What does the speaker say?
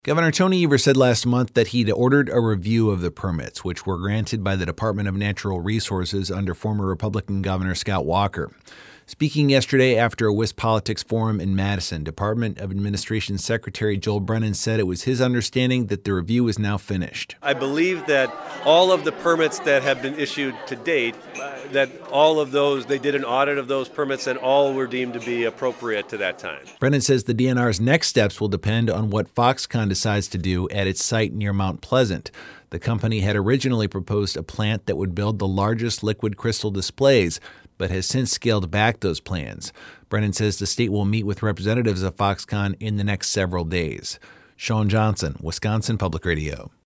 Governor Tony Evers said last month that he'd ordered a review of the permits, which were granted by the Department of Natural Resources under former Republican Governor Scott Walker. Speaking yesterday after a WisPolitics forum in Madison, Department of Administration Secretary Joel Brennan said it was his understanding that the review is now finished. I believe that all of the permits that have been issued to date, that all of those, they did an audit of those permits and all were deemed to be appropriate to that time. Brennan says the DNR's next steps will depend on what Foxconn decides to do at its site near Mount Pleasant. The company had originally proposed a plant that would build the largest liquid crystal displays, but has since scaled back those plans. Brennan says the state will meet with representatives of Foxconn in the next several days. Sean Johnson, Wisconsin Public Radio.